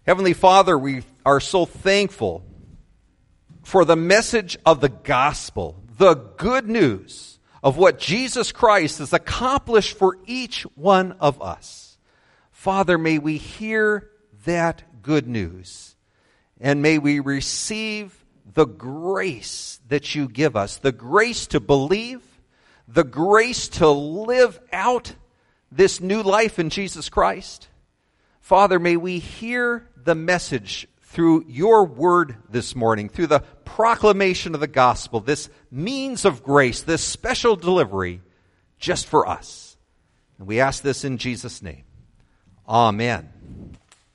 Heavenly Father, we are so thankful for the message of the gospel, the good news of what Jesus Christ has accomplished for each one of us. Father, may we hear that good news, and may we receive the grace that you give us, the grace to believe, the grace to live out this new life in Jesus Christ. Father, may we hear the message through your word this morning, through the proclamation of the gospel, this means of grace, this special delivery just for us. And we ask this in Jesus' name. Amen.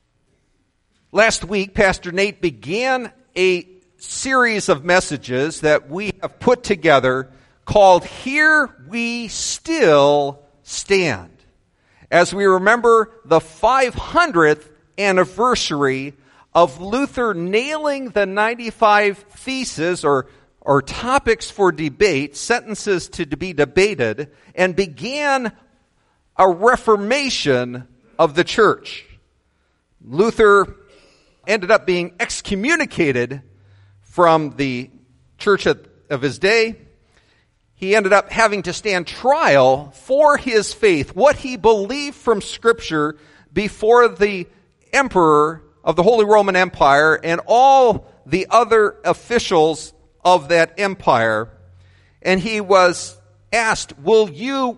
Last week, Pastor Nate began a series of messages that we have put together called Here We Still Stand, as we remember the 500th anniversary of Luther nailing the 95 theses or topics for debate, sentences to be debated, and began a reformation of the church. Luther ended up being excommunicated from the church of his day. He ended up having to stand trial for his faith, what he believed from Scripture, before the emperor of the Holy Roman Empire and all the other officials of that empire. And he was asked, will you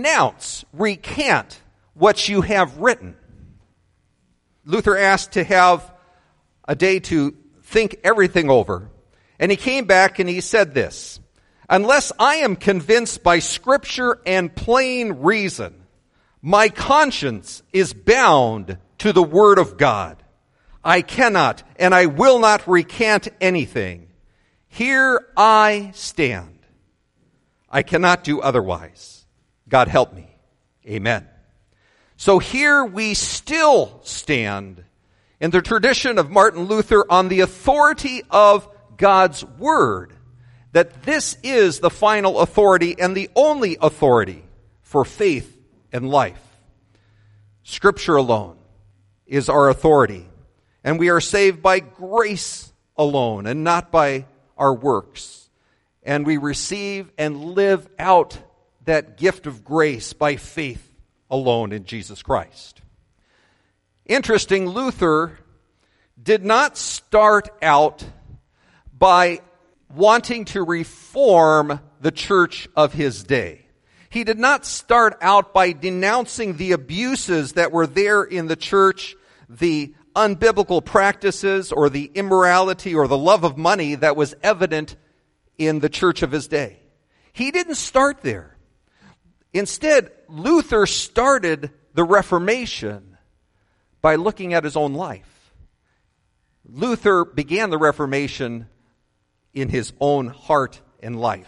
recant what you have written? Luther asked to have a day to think everything over. And he came back and he said this: unless I am convinced by Scripture and plain reason, my conscience is bound to the Word of God. I cannot and I will not recant anything. Here I stand. I cannot do otherwise. God help me. Amen. So here we still stand in the tradition of Martin Luther on the authority of God's Word, that this is the final authority and the only authority for faith and life. Scripture alone is our authority, and we are saved by grace alone and not by our works. And we receive and live out that gift of grace by faith alone in Jesus Christ. Interesting, Luther did not start out by wanting to reform the church of his day. He did not start out by denouncing the abuses that were there in the church, the unbiblical practices or the immorality or the love of money that was evident in the church of his day. He didn't start there. Instead, Luther started the Reformation by looking at his own life. Luther began the Reformation in his own heart and life.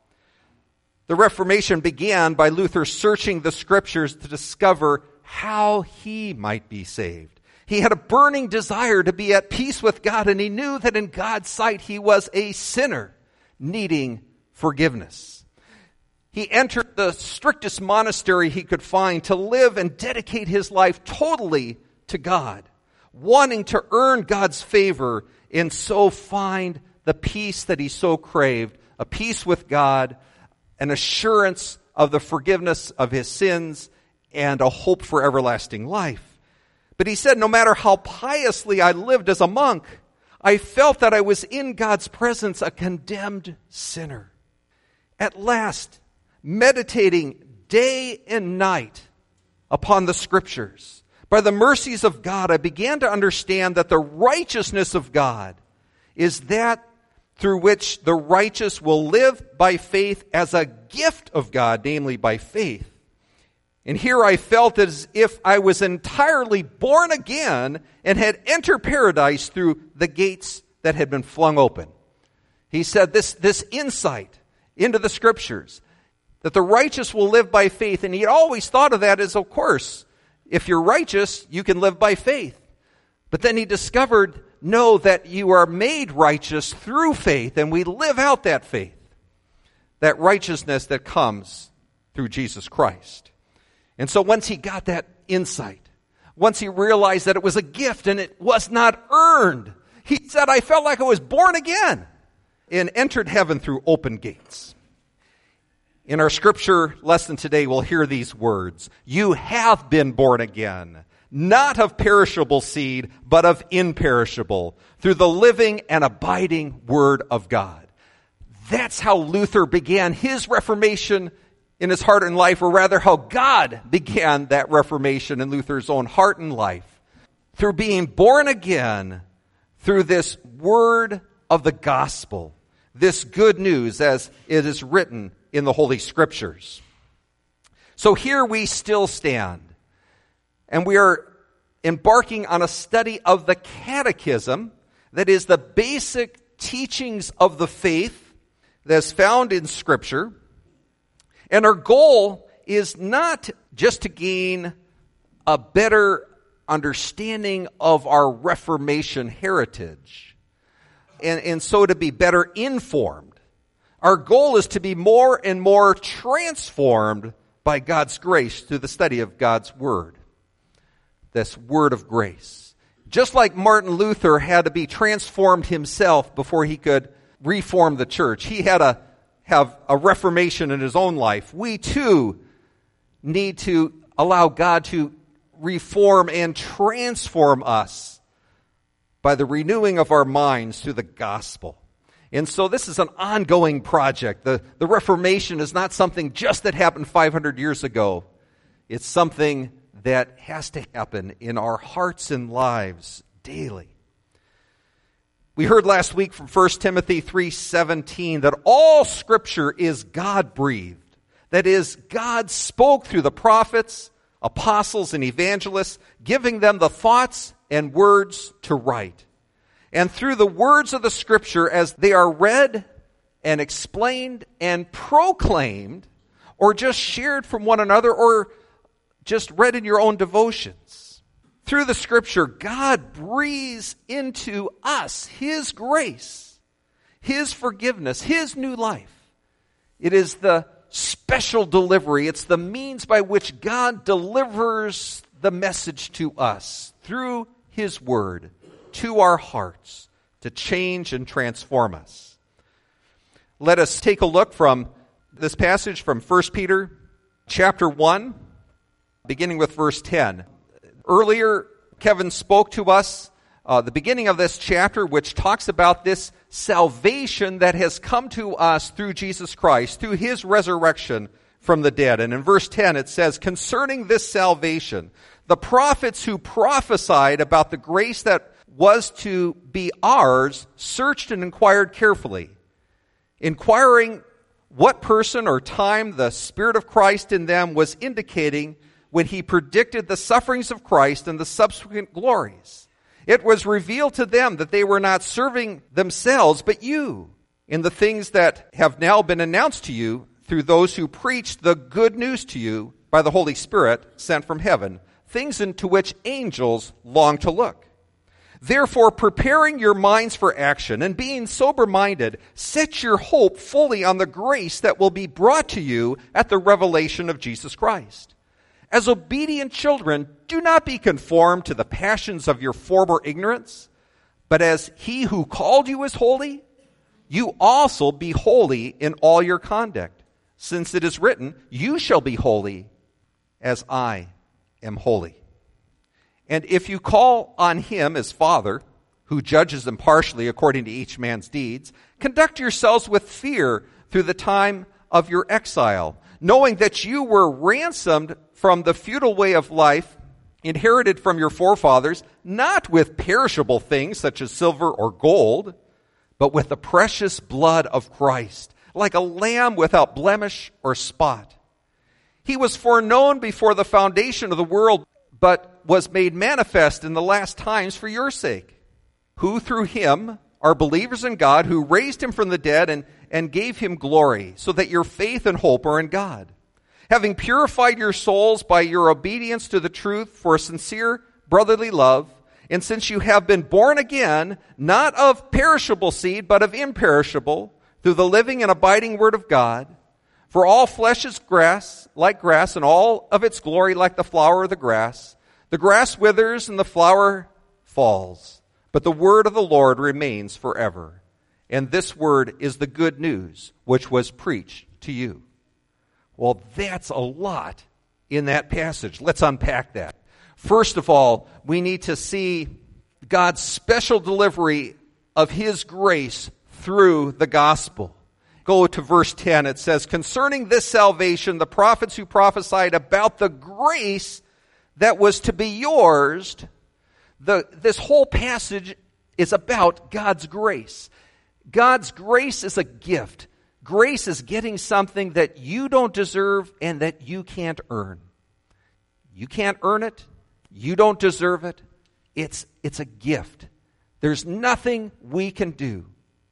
The Reformation began by Luther searching the Scriptures to discover how he might be saved. He had a burning desire to be at peace with God, and he knew that in God's sight he was a sinner needing forgiveness. He entered the strictest monastery he could find to live and dedicate his life totally to God, wanting to earn God's favor and so find the peace that he so craved, a peace with God, an assurance of the forgiveness of his sins, and a hope for everlasting life. But he said, no matter how piously I lived as a monk, I felt that I was in God's presence a condemned sinner. At last, meditating day and night upon the Scriptures, by the mercies of God, I began to understand that the righteousness of God is that through which the righteous will live by faith as a gift of God, namely by faith. And here I felt as if I was entirely born again and had entered paradise through the gates that had been flung open. He said this insight into the Scriptures, that the righteous will live by faith. And he had always thought of that as, of course, if you're righteous, you can live by faith. But then he discovered, no, that you are made righteous through faith, and we live out that faith, that righteousness that comes through Jesus Christ. And so once he got that insight, once he realized that it was a gift and it was not earned. He said, I felt like I was born again and entered heaven through open gates. In our scripture lesson today, we'll hear these words. You have been born again, not of perishable seed, but of imperishable, through the living and abiding Word of God. That's how Luther began his Reformation in his heart and life, or rather how God began that Reformation in Luther's own heart and life. Through being born again, through this word of the gospel, this good news as it is written in the Holy Scriptures. So here we still stand, and we are embarking on a study of the Catechism, that is the basic teachings of the faith that's found in Scripture. And our goal is not just to gain a better understanding of our Reformation heritage, and so to be better informed. Our goal is to be more and more transformed by God's grace through the study of God's Word. This Word of grace. Just like Martin Luther had to be transformed himself before he could reform the church. He had to have a reformation in his own life. We too need to allow God to reform and transform us by the renewing of our minds through the gospel. And so this is an ongoing project. The Reformation is not something just that happened 500 years ago. It's something that has to happen in our hearts and lives daily. We heard last week from 1 Timothy 3:17 that all Scripture is God-breathed. That is, God spoke through the prophets, apostles, and evangelists, giving them the thoughts and words to write. And through the words of the Scripture, as they are read and explained and proclaimed, or just shared from one another, or just read in your own devotions, through the Scripture, God breathes into us His grace, His forgiveness, His new life. It is the special delivery. It's the means by which God delivers the message to us through His Word, to our hearts, to change and transform us. Let us take a look from this passage from 1 Peter chapter 1, beginning with verse 10. Earlier, Kevin spoke to us the beginning of this chapter, which talks about this salvation that has come to us through Jesus Christ, through His resurrection from the dead. And in verse 10 it says, concerning this salvation, the prophets who prophesied about the grace that was to be ours searched and inquired carefully, inquiring what person or time the Spirit of Christ in them was indicating when He predicted the sufferings of Christ and the subsequent glories. It was revealed to them that they were not serving themselves, but you, in the things that have now been announced to you through those who preached the good news to you by the Holy Spirit sent from heaven, things into which angels long to look. Therefore, preparing your minds for action and being sober-minded, set your hope fully on the grace that will be brought to you at the revelation of Jesus Christ. As obedient children, do not be conformed to the passions of your former ignorance, but as He who called you is holy, you also be holy in all your conduct, since it is written, you shall be holy as I am holy. And if you call on Him as Father, who judges impartially according to each man's deeds, conduct yourselves with fear through the time of your exile, knowing that you were ransomed from the futile way of life inherited from your forefathers, not with perishable things such as silver or gold, but with the precious blood of Christ, like a lamb without blemish or spot. He was foreknown before the foundation of the world, but was made manifest in the last times for your sake, who through Him are believers in God, who raised Him from the dead and gave Him glory, so that your faith and hope are in God. Having purified your souls by your obedience to the truth for a sincere brotherly love, and since you have been born again, not of perishable seed, but of imperishable, through the living and abiding Word of God, for all flesh is grass, like grass, and all of its glory like the flower of the grass. The grass withers and the flower falls, but the word of the Lord remains forever. And this word is the good news which was preached to you. Well, that's a lot in that passage. Let's unpack that. First of all, we need to see God's special delivery of His grace through the gospel. Go to verse 10. It says, concerning this salvation, the prophets who prophesied about the grace that was to be yours, this whole passage is about God's grace. God's grace is a gift. Grace is getting something that you don't deserve and that you can't earn. You can't earn it. You don't deserve it. It's a gift. There's nothing we can do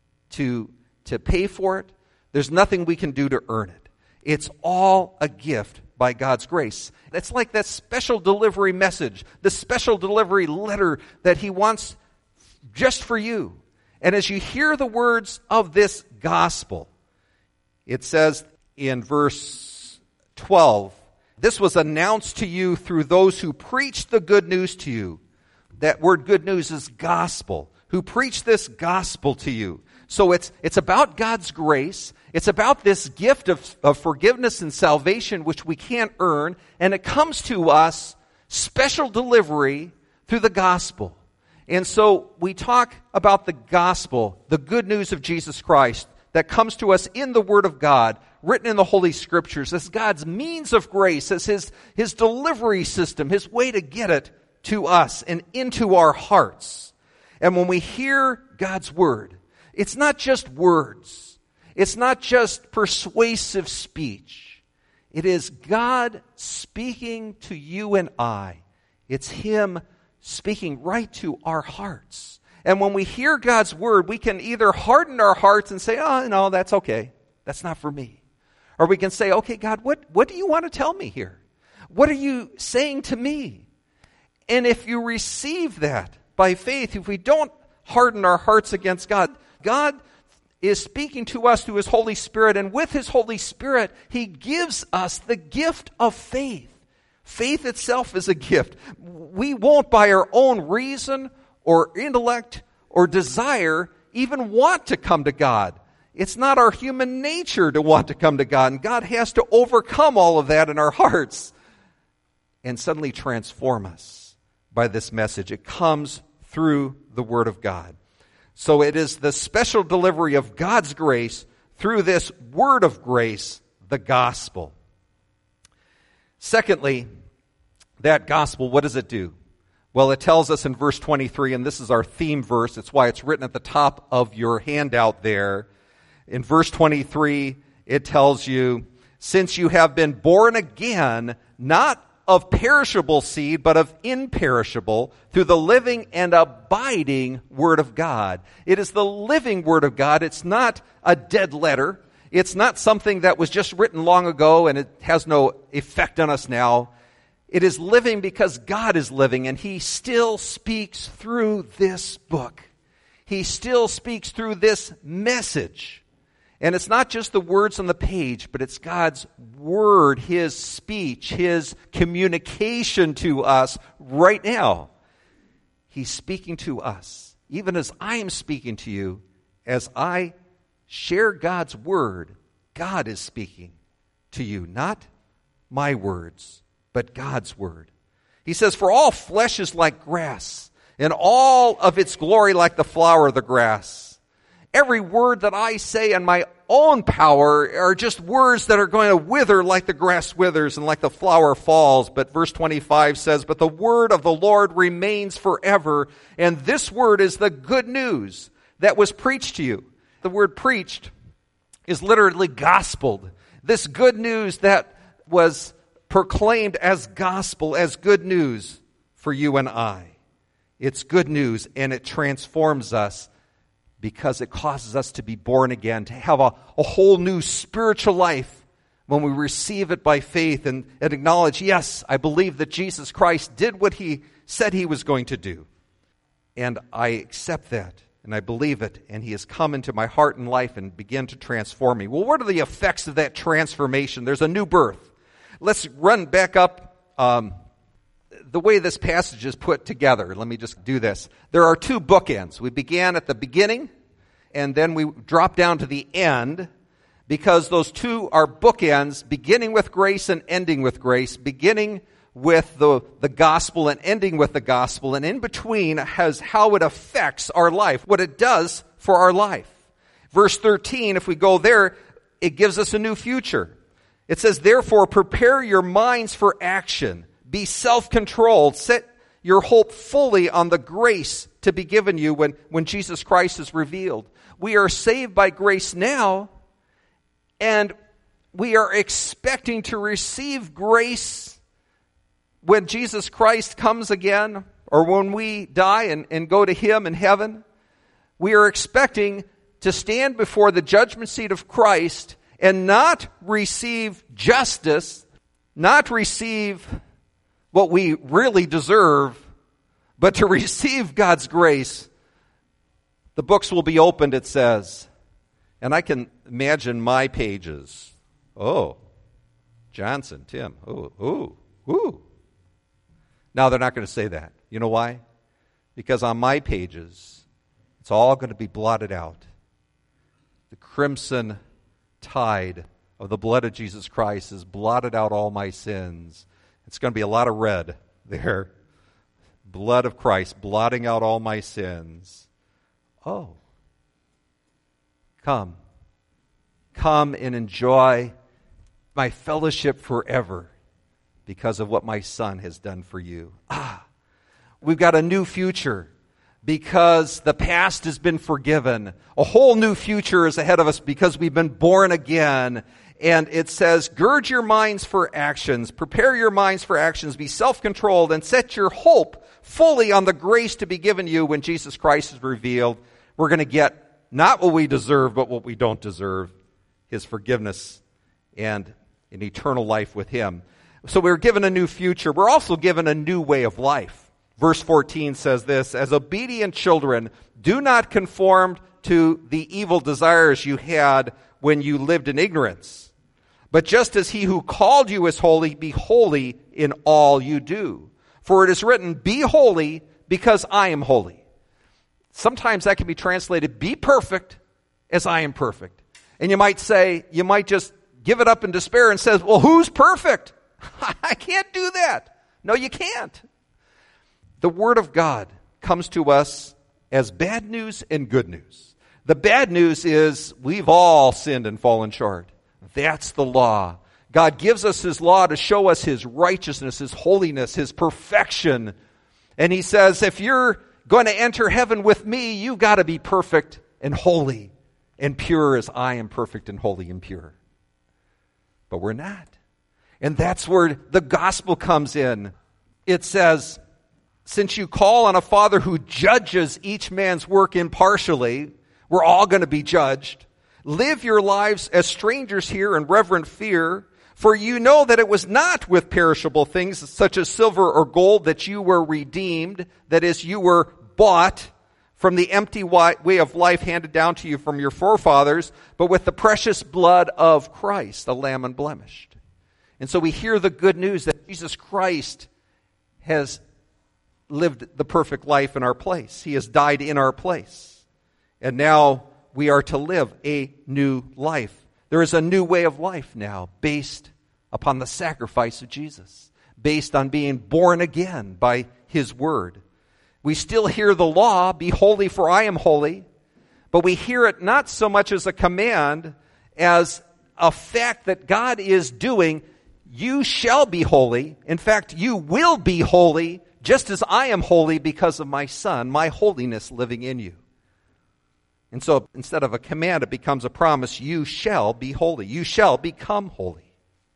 to pay for it. There's nothing we can do to earn it. It's all a gift by God's grace. It's like that special delivery message, the special delivery letter that He wants just for you. And as you hear the words of this gospel, it says in verse 12, this was announced to you through those who preached the good news to you. That word good news is gospel. Who preached this gospel to you. So it's about God's grace. It's about this gift of forgiveness and salvation which we can't earn. And it comes to us, special delivery, through the gospel. And so we talk about the gospel, the good news of Jesus Christ that comes to us in the Word of God, written in the Holy Scriptures, as God's means of grace, as His delivery system, His way to get it to us and into our hearts. And when we hear God's Word, it's not just words. It's not just persuasive speech. It is God speaking to you and I. It's Him speaking right to our hearts. And when we hear God's Word, we can either harden our hearts and say, oh, no, that's okay. That's not for me. Or we can say, okay, God, what do you want to tell me here? What are you saying to me? And if you receive that by faith, if we don't harden our hearts against God, God is speaking to us through His Holy Spirit, and with His Holy Spirit, He gives us the gift of faith. Faith itself is a gift. We won't, by our own reason or intellect or desire, even want to come to God. It's not our human nature to want to come to God, and God has to overcome all of that in our hearts and suddenly transform us by this message. It comes through the Word of God. So it is the special delivery of God's grace through this word of grace, the gospel. Secondly, that gospel, what does it do? Well, it tells us in verse 23, and this is our theme verse. It's why it's written at the top of your handout there. In verse 23, it tells you, since you have been born again, not of perishable seed, but of imperishable, through the living and abiding Word of God. It is the living Word of God. It's not a dead letter. It's not something that was just written long ago and it has no effect on us now. It is living because God is living, and He still speaks through this book. He still speaks through this message. And it's not just the words on the page, but it's God's word, His speech, His communication to us right now. He's speaking to us, even as I am speaking to you. As I share God's word, God is speaking to you, not my words, but God's word. He says, for all flesh is like grass, and all of its glory like the flower of the grass. Every word that I say in my own power are just words that are going to wither like the grass withers and like the flower falls. But verse 25 says, but the word of the Lord remains forever, and this word is the good news that was preached to you. The word preached is literally gospeled. This good news that was proclaimed as gospel, as good news for you and I. It's good news, and it transforms us because it causes us to be born again, to have a whole new spiritual life when we receive it by faith and acknowledge, yes, I believe that Jesus Christ did what He said He was going to do. And I accept that, and I believe it, and He has come into my heart and life and begun to transform me. Well, what are the effects of that transformation? There's a new birth. Let's run back up the way this passage is put together, let me just do this. There are two bookends. We began at the beginning, and then we drop down to the end, because those two are bookends, beginning with grace and ending with grace, beginning with the gospel and ending with the gospel, and in between has how it affects our life, what it does for our life. Verse 13, if we go there, it gives us a new future. It says, therefore, prepare your minds for action. Be self-controlled. Set your hope fully on the grace to be given you when Jesus Christ is revealed. We are saved by grace now, and we are expecting to receive grace when Jesus Christ comes again, or when we die and go to Him in heaven. We are expecting to stand before the judgment seat of Christ and not receive justice, not receive what we really deserve, but to receive God's grace. The books will be opened, it says. And I can imagine my pages. Oh, Johnson, Tim. Ooh. Now they're not going to say that. You know why? Because on my pages, it's all going to be blotted out. The crimson tide of the blood of Jesus Christ has blotted out all my sins. It's going to be a lot of red there. Blood of Christ blotting out all my sins. Oh. Come and enjoy my fellowship forever because of what my Son has done for you. We've got a new future because the past has been forgiven. A whole new future is ahead of us because we've been born again. And it says, gird your minds for actions, prepare your minds for actions, be self-controlled, and set your hope fully on the grace to be given you when Jesus Christ is revealed. We're going to get not what we deserve, but what we don't deserve, His forgiveness and an eternal life with Him. So we're given a new future. We're also given a new way of life. Verse 14 says this, as obedient children, do not conform to the evil desires you had when you lived in ignorance. But just as He who called you is holy, be holy in all you do. For it is written, be holy because I am holy. Sometimes that can be translated, be perfect as I am perfect. And you might just give it up in despair and says, well, who's perfect? I can't do that. No, you can't. The Word of God comes to us as bad news and good news. The bad news is we've all sinned and fallen short. That's the law. God gives us His law to show us His righteousness, His holiness, His perfection. And He says, if you're going to enter heaven with me, you've got to be perfect and holy and pure as I am perfect and holy and pure. But we're not. And that's where the gospel comes in. It says, since you call on a Father who judges each man's work impartially, we're all going to be judged. Live your lives as strangers here in reverent fear, for you know that it was not with perishable things such as silver or gold that you were redeemed, that is, you were bought from the empty way of life handed down to you from your forefathers, but with the precious blood of Christ, the Lamb unblemished. And so we hear the good news that Jesus Christ has lived the perfect life in our place. He has died in our place. And now we are to live a new life. There is a new way of life now based upon the sacrifice of Jesus, based on being born again by His Word. We still hear the law, be holy for I am holy, but we hear it not so much as a command as a fact that God is doing. You shall be holy. In fact, you will be holy just as I am holy because of my Son, my holiness living in you. And so instead of a command, it becomes a promise. You shall be holy. You shall become holy.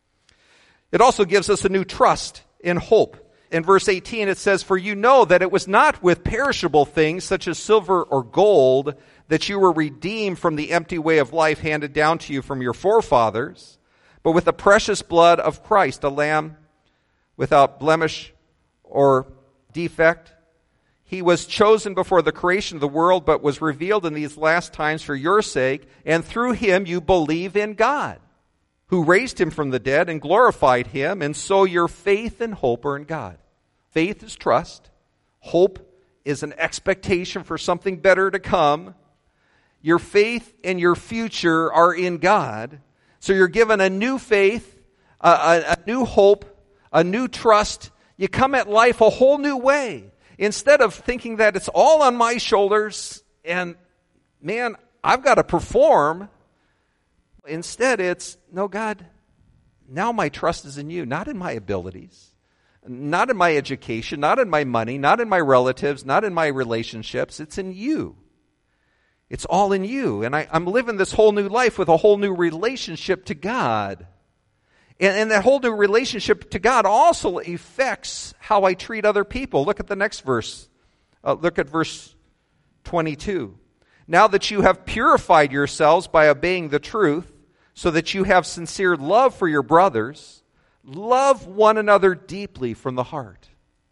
It also gives us a new trust in hope. In verse 18 it says, for you know that it was not with perishable things such as silver or gold that you were redeemed from the empty way of life handed down to you from your forefathers, but with the precious blood of Christ, a lamb without blemish or defect. He was chosen before the creation of the world, but was revealed in these last times for your sake, and through Him you believe in God, who raised Him from the dead and glorified Him, and so your faith and hope are in God. Faith is trust. Hope is an expectation for something better to come. Your faith and your future are in God. So you're given a new faith, a new hope, a new trust. You come at life a whole new way. Instead of thinking that it's all on my shoulders and, man, I've got to perform. Instead, it's, no, God, now my trust is in you, not in my abilities, not in my education, not in my money, not in my relatives, not in my relationships. It's in you. It's all in you. And I'm living this whole new life with a whole new relationship to God. And that whole new relationship to God also affects how I treat other people. Look at the next verse. Look at verse 22. Now that you have purified yourselves by obeying the truth, so that you have sincere love for your brothers, love one another deeply from the heart.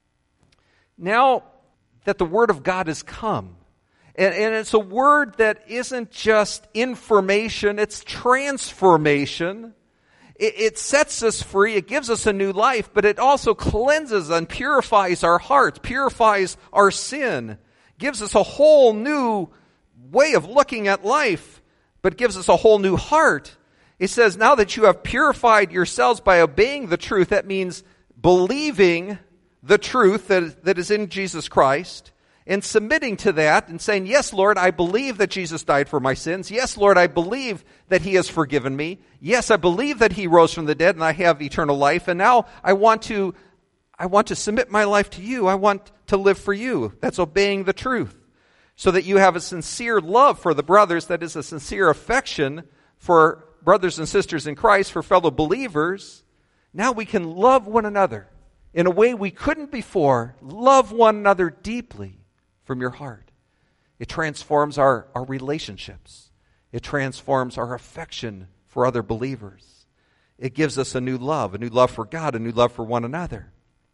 Now that the Word of God has come, and it's a word that isn't just information, it's transformation. It sets us free, it gives us a new life, but it also cleanses and purifies our hearts, purifies our sin, gives us a whole new way of looking at life, but gives us a whole new heart. It says, now that you have purified yourselves by obeying the truth, that means believing the truth that is in Jesus Christ, and submitting to that and saying, yes, Lord, I believe that Jesus died for my sins. Yes, Lord, I believe that He has forgiven me. Yes, I believe that He rose from the dead and I have eternal life. And now I want to submit my life to you. I want to live for you. That's obeying the truth. So that you have a sincere love for the brothers, that is a sincere affection for brothers and sisters in Christ, for fellow believers. Now we can love one another in a way we couldn't before. Love one another deeply from your heart. It transforms our relationships. It transforms our affection for other believers. It gives us a new love for God, a new love for one another.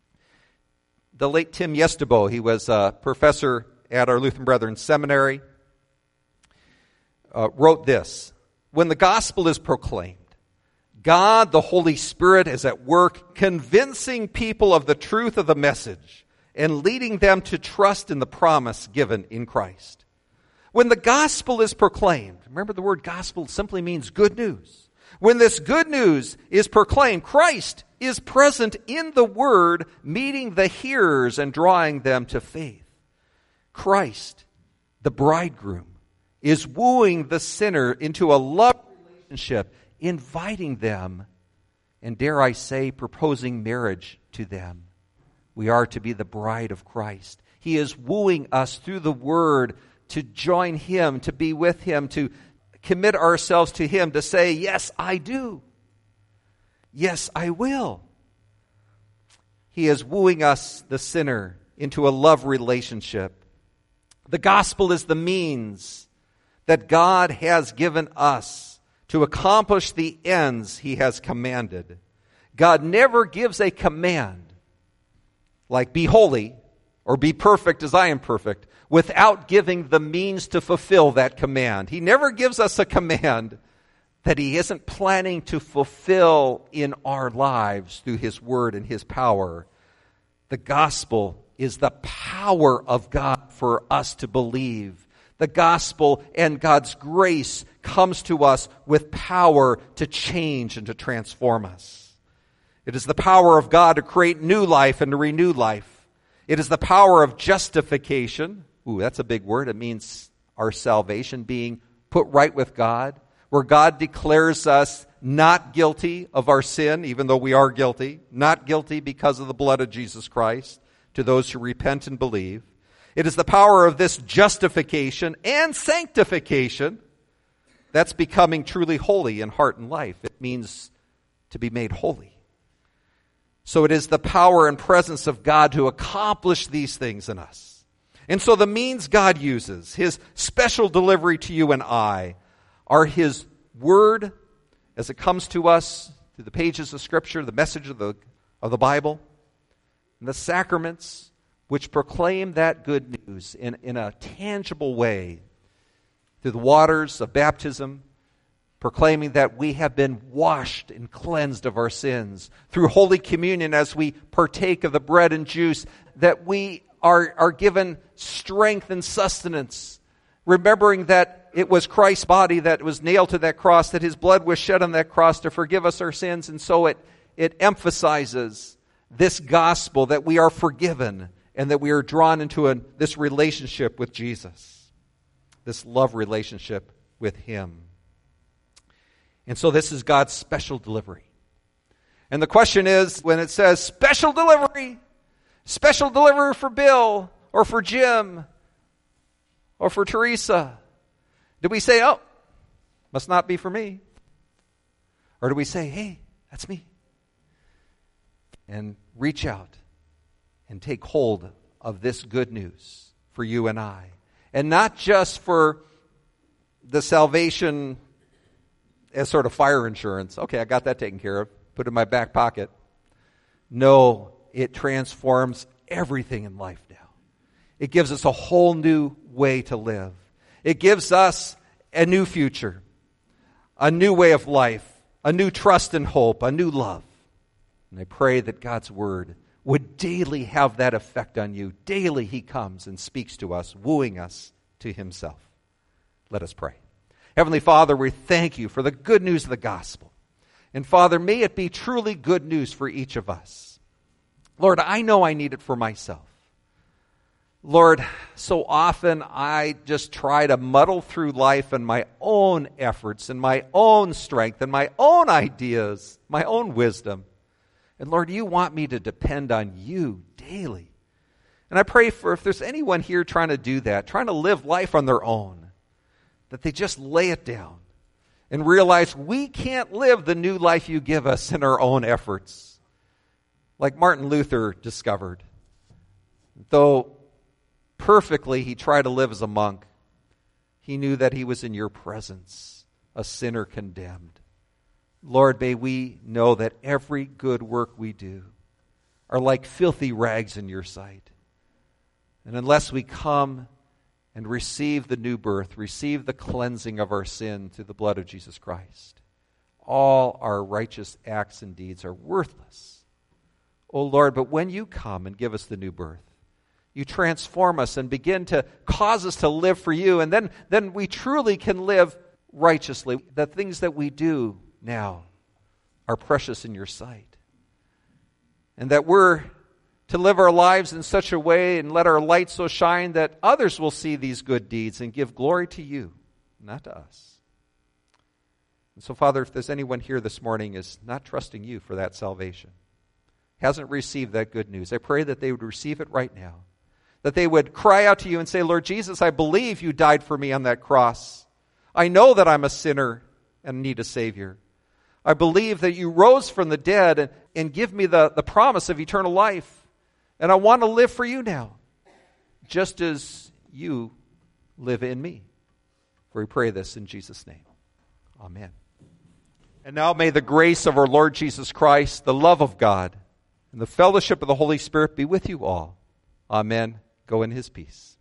The late Tim Yestebo, he was a professor at our Lutheran Brethren Seminary, wrote this: when the gospel is proclaimed, God, the Holy Spirit, is at work convincing people of the truth of the message and leading them to trust in the promise given in Christ. When the gospel is proclaimed, remember the word gospel simply means good news. When this good news is proclaimed, Christ is present in the word, meeting the hearers and drawing them to faith. Christ, the bridegroom, is wooing the sinner into a love relationship, inviting them, and dare I say, proposing marriage to them. We are to be the bride of Christ. He is wooing us through the Word to join Him, to be with Him, to commit ourselves to Him, to say, yes, I do. Yes, I will. He is wooing us, the sinner, into a love relationship. The gospel is the means that God has given us to accomplish the ends He has commanded. God never gives a command like be holy or be perfect as I am perfect without giving the means to fulfill that command. He never gives us a command that He isn't planning to fulfill in our lives through His Word and His power. The gospel is the power of God for us to believe. The gospel and God's grace comes to us with power to change and to transform us. It is the power of God to create new life and to renew life. It is the power of justification. Ooh, that's a big word. It means our salvation, being put right with God, where God declares us not guilty of our sin, even though we are guilty, not guilty because of the blood of Jesus Christ, to those who repent and believe. It is the power of this justification and sanctification. That's becoming truly holy in heart and life. It means to be made holy. So it is the power and presence of God to accomplish these things in us. And so the means God uses, His special delivery to you and I, are His Word as it comes to us through the pages of Scripture, the message of the Bible, and the sacraments which proclaim that good news in a tangible way through the waters of baptism, proclaiming that we have been washed and cleansed of our sins. Through Holy Communion, as we partake of the bread and juice, that we are given strength and sustenance, remembering that it was Christ's body that was nailed to that cross, that his blood was shed on that cross to forgive us our sins, and so it emphasizes this gospel that we are forgiven and that we are drawn into this relationship with Jesus, this love relationship with him. And so this is God's special delivery. And the question is, when it says special delivery for Bill or for Jim or for Teresa, do we say, oh, must not be for me? Or do we say, hey, that's me? And reach out and take hold of this good news for you and I. And not just for the salvation as sort of fire insurance. Okay, I got that taken care of. Put it in my back pocket. No, it transforms everything in life now. It gives us a whole new way to live. It gives us a new future, a new way of life, a new trust and hope, a new love. And I pray that God's word would daily have that effect on you. Daily he comes and speaks to us, wooing us to himself. Let us pray. Heavenly Father, we thank you for the good news of the gospel. And Father, may it be truly good news for each of us. Lord, I know I need it for myself. Lord, so often I just try to muddle through life in my own efforts and my own strength and my own ideas, my own wisdom. And Lord, you want me to depend on you daily. And I pray for if there's anyone here trying to do that, trying to live life on their own, that they just lay it down and realize we can't live the new life you give us in our own efforts. Like Martin Luther discovered, though perfectly he tried to live as a monk, he knew that he was in your presence, a sinner condemned. Lord, may we know that every good work we do are like filthy rags in your sight. And unless we come and receive the new birth, receive the cleansing of our sin through the blood of Jesus Christ, all our righteous acts and deeds are worthless. Oh Lord, but when you come and give us the new birth, you transform us and begin to cause us to live for you, and then we truly can live righteously. The things that we do now are precious in your sight. And that we're to live our lives in such a way and let our light so shine that others will see these good deeds and give glory to you, not to us. And so, Father, if there's anyone here this morning is not trusting you for that salvation, hasn't received that good news, I pray that they would receive it right now. That they would cry out to you and say, Lord Jesus, I believe you died for me on that cross. I know that I'm a sinner and need a Savior. I believe that you rose from the dead and give me the promise of eternal life. And I want to live for you now, just as you live in me. For we pray this in Jesus' name. Amen. And now may the grace of our Lord Jesus Christ, the love of God, and the fellowship of the Holy Spirit be with you all. Amen. Go in his peace.